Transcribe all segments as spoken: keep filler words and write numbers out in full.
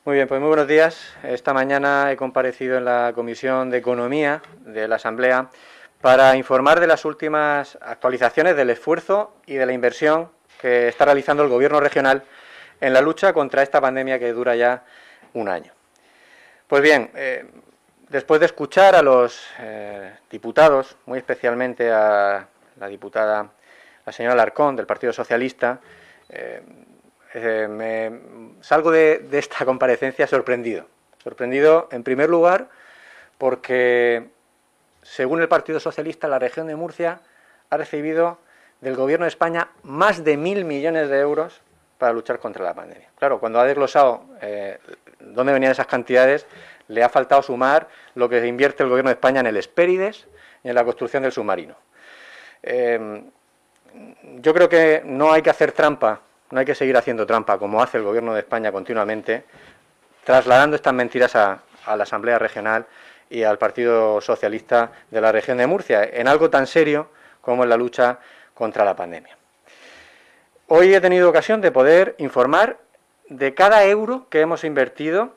Muy bien, pues muy buenos días. Esta mañana he comparecido en la Comisión de Economía de la Asamblea para informar de las últimas actualizaciones del esfuerzo y de la inversión que está realizando el Gobierno regional en la lucha contra esta pandemia que dura ya un año. Pues bien, eh, después de escuchar a los eh, diputados, muy especialmente a la diputada, la señora Alarcón, del Partido Socialista, eh, eh, me salgo de, de esta comparecencia sorprendido. Sorprendido, en primer lugar, porque, según el Partido Socialista, la región de Murcia ha recibido del Gobierno de España más de mil millones de euros para luchar contra la pandemia. Claro, cuando ha desglosado eh, dónde venían esas cantidades, le ha faltado sumar lo que invierte el Gobierno de España en el Hespérides y en la construcción del submarino. Eh, yo creo que no hay que hacer trampa, no hay que seguir haciendo trampa, como hace el Gobierno de España continuamente, trasladando estas mentiras a, a la Asamblea Regional y al Partido Socialista de la región de Murcia, en algo tan serio como en la lucha contra la pandemia. Hoy he tenido ocasión de poder informar de cada euro que hemos invertido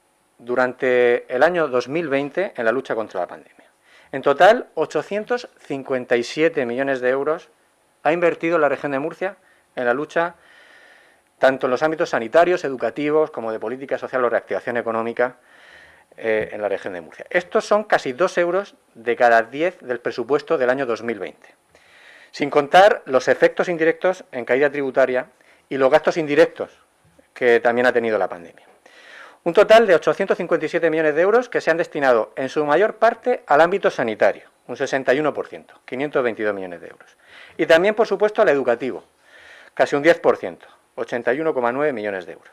durante el año dos mil veinte en la lucha contra la pandemia. En total, ochocientos cincuenta y siete millones de euros ha invertido la región de Murcia en la lucha tanto en los ámbitos sanitarios, educativos, como de política social o reactivación económica eh, en la región de Murcia. Estos son casi dos euros de cada diez del presupuesto del año dos mil veinte. Sin contar los efectos indirectos en caída tributaria y los gastos indirectos que también ha tenido la pandemia. Un total de ochocientos cincuenta y siete millones de euros que se han destinado en su mayor parte al ámbito sanitario, un sesenta y uno por ciento, quinientos veintidós millones de euros. Y también, por supuesto, al educativo, casi un diez por ciento, ochenta y uno coma nueve millones de euros.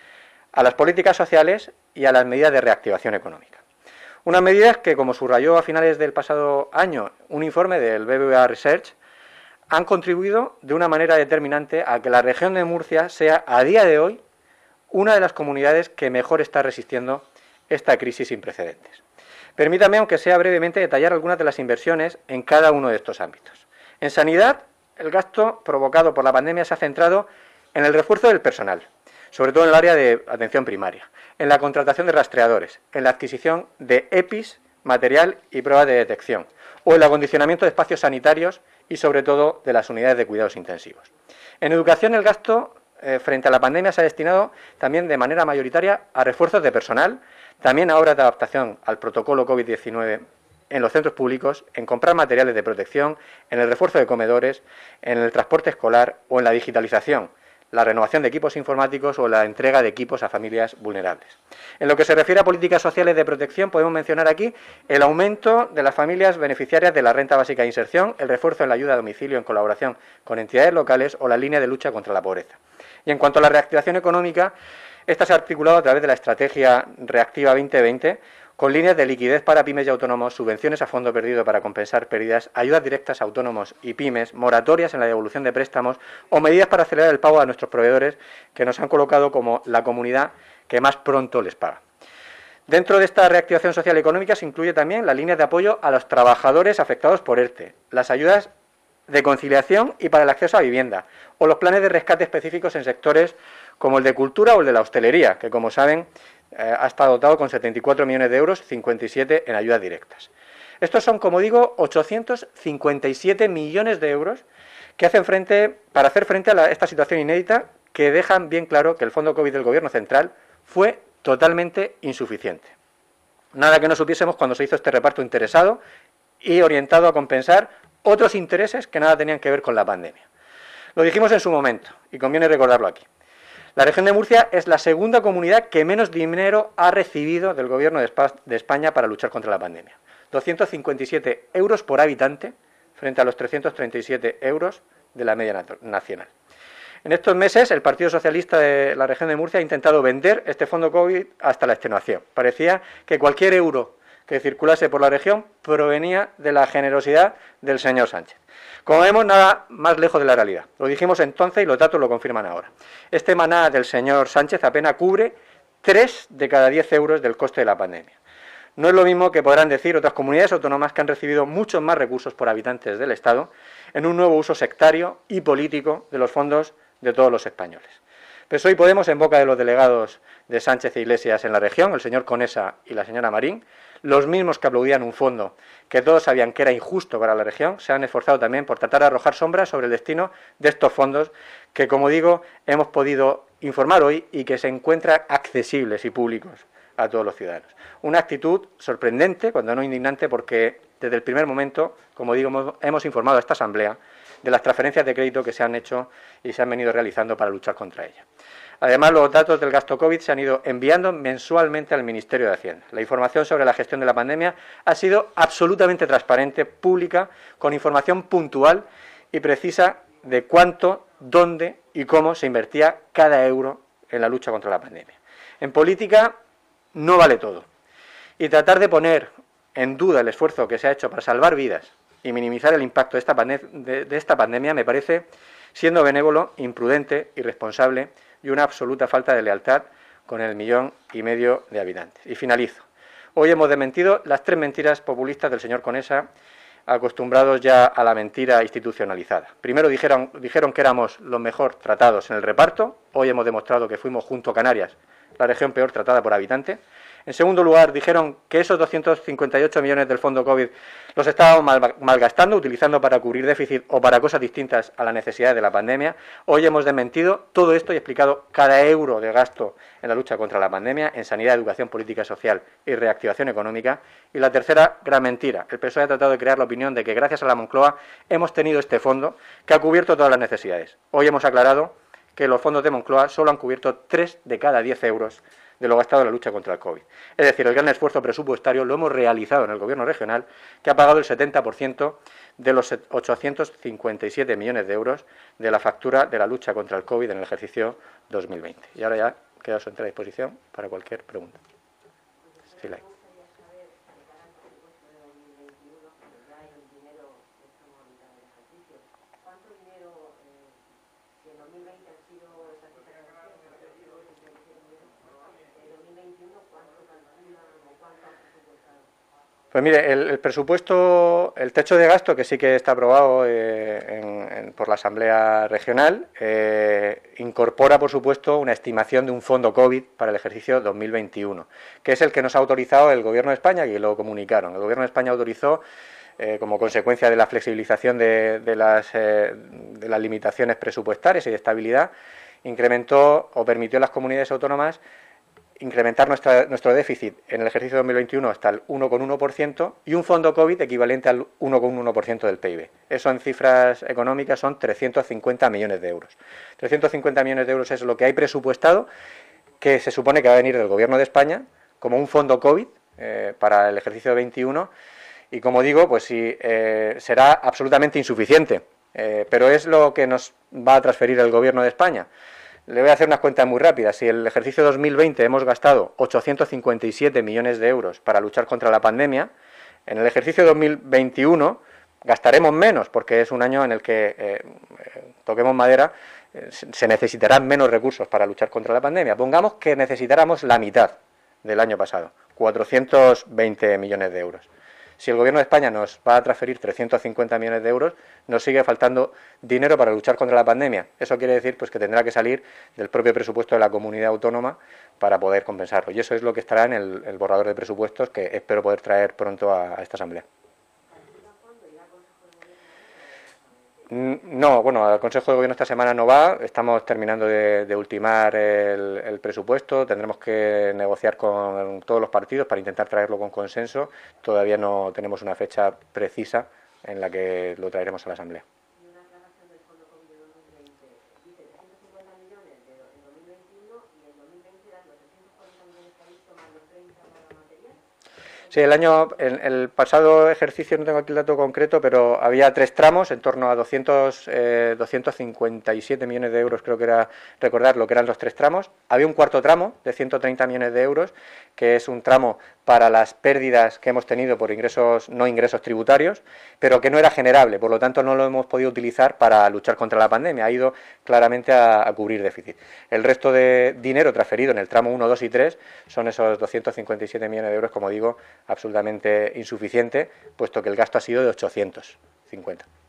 A las políticas sociales y a las medidas de reactivación económica. Unas medidas que, como subrayó a finales del pasado año un informe del B B V A Research, han contribuido de una manera determinante a que la región de Murcia sea, a día de hoy, una de las comunidades que mejor está resistiendo esta crisis sin precedentes. Permítame, aunque sea brevemente, detallar algunas de las inversiones en cada uno de estos ámbitos. En sanidad, el gasto provocado por la pandemia se ha centrado en el refuerzo del personal, sobre todo en el área de atención primaria, en la contratación de rastreadores, en la adquisición de E P Is, material y pruebas de detección, o el acondicionamiento de espacios sanitarios y, sobre todo, de las unidades de cuidados intensivos. En educación, el gasto eh, frente a la pandemia se ha destinado también de manera mayoritaria a refuerzos de personal, también a obras de adaptación al protocolo COVID diecinueve en los centros públicos, en comprar materiales de protección, en el refuerzo de comedores, en el transporte escolar o en la digitalización, la renovación de equipos informáticos o la entrega de equipos a familias vulnerables. En lo que se refiere a políticas sociales de protección, podemos mencionar aquí el aumento de las familias beneficiarias de la renta básica de inserción, el refuerzo en la ayuda a domicilio en colaboración con entidades locales o la línea de lucha contra la pobreza. Y en cuanto a la reactivación económica, esta se ha articulado a través de la Estrategia Reactiva veinte veinte, con líneas de liquidez para pymes y autónomos, subvenciones a fondo perdido para compensar pérdidas, ayudas directas a autónomos y pymes, moratorias en la devolución de préstamos o medidas para acelerar el pago a nuestros proveedores que nos han colocado como la comunidad que más pronto les paga. Dentro de esta reactivación social y económica se incluye también las líneas de apoyo a los trabajadores afectados por ERTE, las ayudas de conciliación y para el acceso a vivienda, o los planes de rescate específicos en sectores como el de cultura o el de la hostelería, que, como saben, eh, ha estado dotado con setenta y cuatro millones de euros, cincuenta y siete en ayudas directas. Estos son, como digo, ochocientos cincuenta y siete millones de euros que hacen frente, para hacer frente a la, esta situación inédita, que dejan bien claro que el Fondo COVID del Gobierno Central fue totalmente insuficiente. Nada que no supiésemos cuando se hizo este reparto interesado y orientado a compensar otros intereses que nada tenían que ver con la pandemia. Lo dijimos en su momento, y conviene recordarlo aquí. La región de Murcia es la segunda comunidad que menos dinero ha recibido del Gobierno de España para luchar contra la pandemia. doscientos cincuenta y siete euros por habitante frente a los trescientos treinta y siete euros de la media nacional. En estos meses, el Partido Socialista de la región de Murcia ha intentado vender este fondo COVID hasta la extenuación. Parecía que cualquier euro que circulase por la región provenía de la generosidad del señor Sánchez. Como vemos, nada más lejos de la realidad. Lo dijimos entonces y los datos lo confirman ahora. Este maná del señor Sánchez apenas cubre tres de cada diez euros del coste de la pandemia. No es lo mismo que podrán decir otras comunidades autónomas que han recibido muchos más recursos por habitantes del Estado en un nuevo uso sectario y político de los fondos de todos los españoles. P S O E y Podemos, en boca de los delegados de Sánchez e Iglesias en la región, el señor Conesa y la señora Marín, los mismos que aplaudían un fondo que todos sabían que era injusto para la región, se han esforzado también por tratar de arrojar sombras sobre el destino de estos fondos que, como digo, hemos podido informar hoy y que se encuentran accesibles y públicos a todos los ciudadanos. Una actitud sorprendente, cuando no indignante, porque desde el primer momento, como digo, hemos informado a esta Asamblea de las transferencias de crédito que se han hecho y se han venido realizando para luchar contra ella. Además, los datos del gasto COVID se han ido enviando mensualmente al Ministerio de Hacienda. La información sobre la gestión de la pandemia ha sido absolutamente transparente, pública, con información puntual y precisa de cuánto, dónde y cómo se invertía cada euro en la lucha contra la pandemia. En política no vale todo. Y tratar de poner en duda el esfuerzo que se ha hecho para salvar vidas y minimizar el impacto de esta, de, de esta pandemia me parece, siendo benévolo, imprudente, irresponsable y una absoluta falta de lealtad con el millón y medio de habitantes. Y finalizo. Hoy hemos desmentido las tres mentiras populistas del señor Conesa, acostumbrados ya a la mentira institucionalizada. Primero dijeron, dijeron que éramos los mejor tratados en el reparto. Hoy hemos demostrado que fuimos, junto a Canarias, la región peor tratada por habitante. En segundo lugar, dijeron que esos doscientos cincuenta y ocho millones del fondo COVID los estábamos mal, malgastando, utilizando para cubrir déficit o para cosas distintas a las necesidades de la pandemia. Hoy hemos desmentido todo esto y explicado cada euro de gasto en la lucha contra la pandemia, en sanidad, educación, política social y reactivación económica. Y la tercera gran mentira. El P S O E ha tratado de crear la opinión de que gracias a la Moncloa hemos tenido este fondo que ha cubierto todas las necesidades. Hoy hemos aclarado que los fondos de Moncloa solo han cubierto tres de cada diez euros de lo gastado en la lucha contra el COVID. Es decir, el gran esfuerzo presupuestario lo hemos realizado en el Gobierno regional, que ha pagado el setenta por ciento de los ochocientos cincuenta y siete millones de euros de la factura de la lucha contra el COVID en el ejercicio dos mil veinte. Y ahora ya queda a su entera disposición para cualquier pregunta. Sí, la hay. Pues mire, el, el presupuesto, el techo de gasto, que sí que está aprobado eh, en, en, por la Asamblea Regional, eh, incorpora, por supuesto, una estimación de un fondo COVID para el ejercicio dos mil veintiuno, que es el que nos ha autorizado el Gobierno de España, y lo comunicaron. El Gobierno de España autorizó, eh, como consecuencia de la flexibilización de, de, las, eh, de las limitaciones presupuestarias y de estabilidad, incrementó o permitió a las comunidades autónomas incrementar nuestra, nuestro déficit en el ejercicio dos mil veintiuno hasta el uno coma uno por ciento y un fondo COVID equivalente al uno coma uno por ciento del P I B. Eso en cifras económicas son trescientos cincuenta millones de euros. trescientos cincuenta millones de euros es lo que hay presupuestado, que se supone que va a venir del Gobierno de España como un fondo COVID eh, para el ejercicio veintiuno y, como digo, pues sí, eh, será absolutamente insuficiente, eh, pero es lo que nos va a transferir el Gobierno de España. Le voy a hacer unas cuentas muy rápidas. Si el ejercicio dos mil veinte hemos gastado ochocientos cincuenta y siete millones de euros para luchar contra la pandemia, en el ejercicio dos mil veintiuno gastaremos menos, porque es un año en el que, eh, toquemos madera, eh, se necesitarán menos recursos para luchar contra la pandemia. Pongamos que necesitáramos la mitad del año pasado, cuatrocientos veinte millones de euros. Si el Gobierno de España nos va a transferir trescientos cincuenta millones de euros, nos sigue faltando dinero para luchar contra la pandemia. Eso quiere decir pues, que tendrá que salir del propio presupuesto de la comunidad autónoma para poder compensarlo. Y eso es lo que estará en el, el borrador de presupuestos que espero poder traer pronto a, a esta Asamblea. No, bueno, al Consejo de Gobierno esta semana no va, estamos terminando de, de ultimar el, el presupuesto, tendremos que negociar con todos los partidos para intentar traerlo con consenso, todavía no tenemos una fecha precisa en la que lo traeremos a la Asamblea. ¿Y una aclaración del fondo COVID de dos mil veinte? Dice trescientos cincuenta millones de, en dos mil veintiuno y en dos mil veinte eran los trescientos cuarenta millones que ha visto más los treinta para material. Sí, el año, el, el pasado ejercicio, no tengo aquí el dato concreto, pero había tres tramos, en torno a doscientos, eh, doscientos cincuenta y siete millones de euros, creo que era recordar lo que eran los tres tramos. Había un cuarto tramo de ciento treinta millones de euros, que es un tramo para las pérdidas que hemos tenido por ingresos, no ingresos tributarios, pero que no era generable, por lo tanto no lo hemos podido utilizar para luchar contra la pandemia, ha ido claramente a, a cubrir déficit. El resto de dinero transferido en el tramo uno, dos y tres son esos doscientos cincuenta y siete millones de euros, como digo, absolutamente insuficiente, puesto que el gasto ha sido de ochocientos cincuenta.